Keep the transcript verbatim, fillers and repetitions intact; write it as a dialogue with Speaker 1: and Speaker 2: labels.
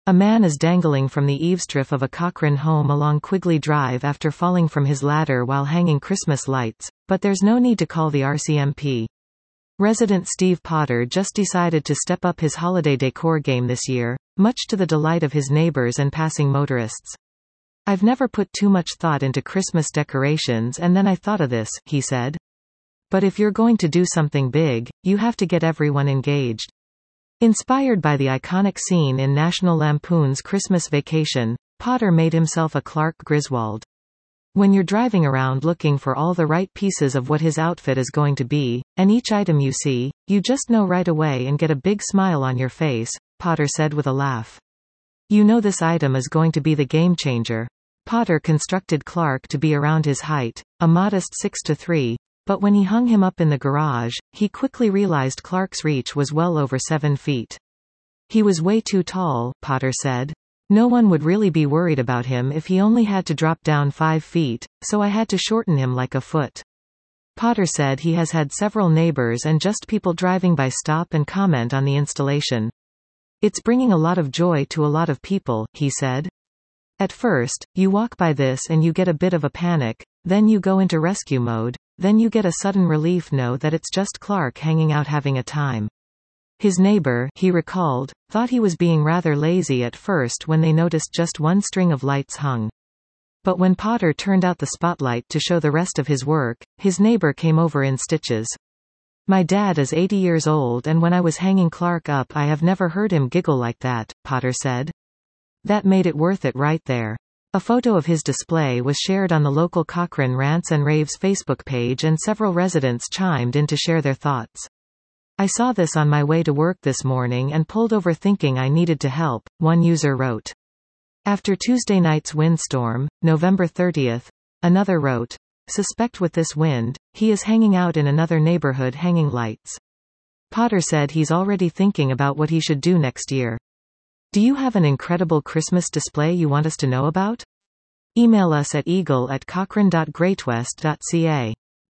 Speaker 1: A man is dangling from the eavestrip of a Cochrane home along Quigley Drive after falling from his ladder while hanging Christmas lights, but there's no need to call the R C M P. Resident Steve Potter just decided to step up his holiday decor game this year, much to the delight of his neighbors and passing motorists. "I've never put too much thought into Christmas decorations and then I thought of this," he said. "But if you're going to do something big, you have to get everyone engaged." Inspired by the iconic scene in National Lampoon's Christmas Vacation, Potter made himself a Clark Griswold. When you're driving around looking for all the right pieces of what his outfit is going to be, and each item you see, you just know right away and get a big smile on your face, Potter said with a laugh. "You know this item is going to be the game changer." Potter constructed Clark to be around his height, a modest six to three, but when he hung him up in the garage, he quickly realized Clark's reach was well over seven feet. "He was way too tall," Potter said. "No one would really be worried about him if he only had to drop down five feet, so I had to shorten him like a foot." Potter said he has had several neighbors and just people driving by stop and comment on the installation. "It's bringing a lot of joy to a lot of people," he said. "At first, you walk by this and you get a bit of a panic, then you go into rescue mode, then you get a sudden relief know that it's just Clark hanging out having a time." His neighbor, he recalled, thought he was being rather lazy at first when they noticed just one string of lights hung. But when Potter turned out the spotlight to show the rest of his work, his neighbor came over in stitches. "My dad is eighty years old and when I was hanging Clark up I have never heard him giggle like that," Potter said. "That made it worth it right there." A photo of his display was shared on the local Cochrane Rants and Raves Facebook page and several residents chimed in to share their thoughts. "I saw this on my way to work this morning and pulled over thinking I needed to help," one user wrote. After Tuesday night's windstorm, November thirtieth, another wrote, "Suspect with this wind, he is hanging out in another neighborhood hanging lights." Potter said he's already thinking about what he should do next year. Do you have an incredible Christmas display you want us to know about? Email us at eagle at cochrane dot greatwest dot c a.